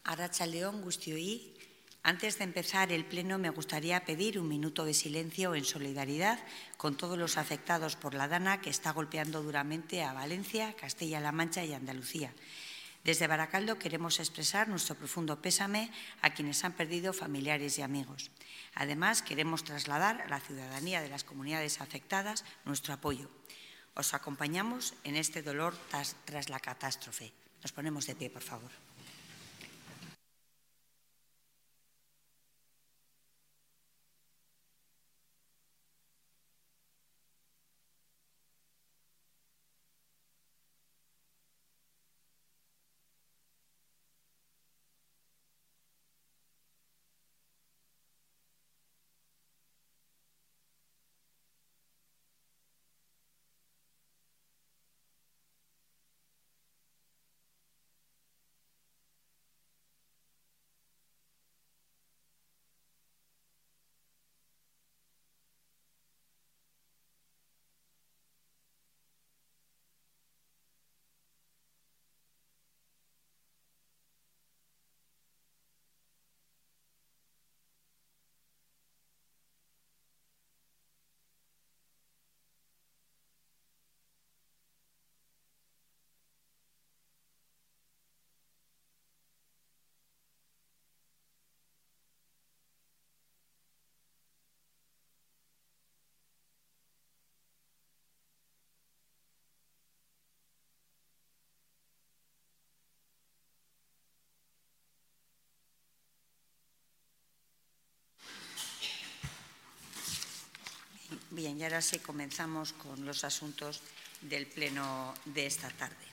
Arratsaldeon guztioi. Antes de empezar el pleno, me gustaría pedir un minuto de silencio en solidaridad con todos los afectados por la dana que está golpeando duramente a Valencia, Castilla-La Mancha y Andalucía. Desde Baracaldo queremos expresar nuestro profundo pésame a quienes han perdido familiares y amigos. Además, queremos trasladar a la ciudadanía de las comunidades afectadas nuestro apoyo. Os acompañamos en este dolor tras la catástrofe. Nos ponemos de pie, por favor. Bien, y ahora sí comenzamos con los asuntos del pleno de esta tarde.